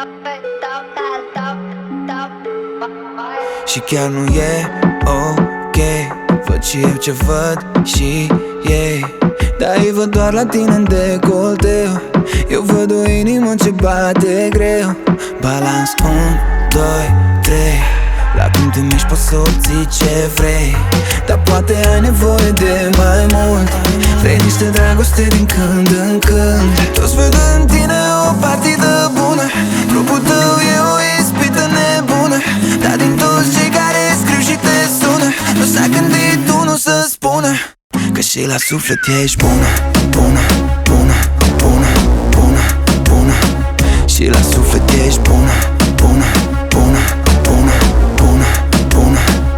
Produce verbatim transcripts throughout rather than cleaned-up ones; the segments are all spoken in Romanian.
Și chiar nu e ok, văd și eu ce văd și ei, dar ei văd doar la tine în decolteu. Eu văd o inimă ce bate greu. Balans unu, doi, trei. La cum te miști poți să obții ce vrei, dar poate ai nevoie de mai mult. Vrei niște dragoste din când în când. Toți văd în tine o partidă bună. Grupul tău e o ispită nebună, dar din toți cei care scriu și te sună, nu s-a gândit unul să spună că și la suflet ești bună, bună, bună, bună, bună, bună. Și la suflet ești bună, bună, bună, bună, bună, bună.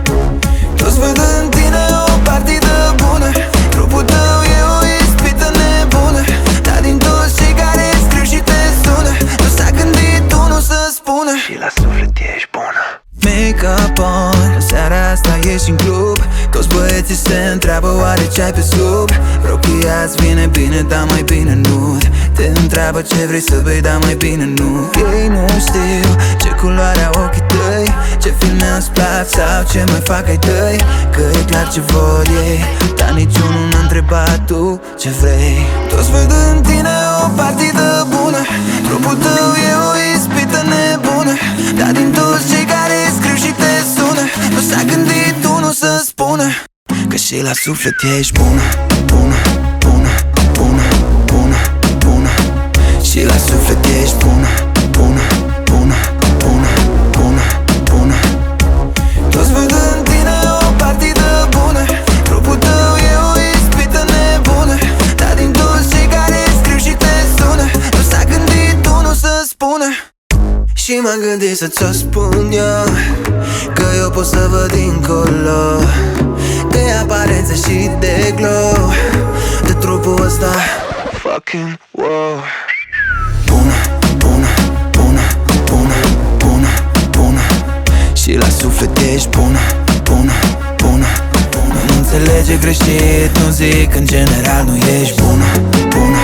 Toți văd în tine o partidă bună. Grupul tău e o ispită nebună, dar din toți cei care scriu și te sună, nu s-a gândit unul să spună și la suflet ești bună. Make-up on, în seara asta ești în club. Toți băieții se întreabă oare ce-ai pe sub. Rochia îți vine bine, dar mai bine nu. Te întreabă ce vrei să bei, dar mai bine nu. Ei nu știu ce culoare au ochii tăi, ce filme îți plac sau ce mai fac ai tăi. Că e clar ce vor ei, dar niciunul n-a întrebat tu ce vrei. Toți văd în tine o partidă bună. Grupul tău e o ispită nebună, dar din toți cei care scriu și te sună, nu s-a gândit unul să spună că și la suflet ești bună, bună, bună, bună, bună, bună. Și la suflet ești bună, bună, bună, bună, bună, bună. Toți văd în tine o partidă bună. Grupul tău e o ispită nebună, dar din toți cei care scriu și te sună, nu s-a gândit unul să spună. Și m-am gândit să ți-o spun eu, că eu pot să văd dincolo de aparențe și de glow, de trupul ăsta fucking wow. Bună, bună, bună, bună, bună, bună. Și la suflet ești bună, bună, bună, bună. Nu înțelege greșit, nu zic, în general nu ești bună, bună.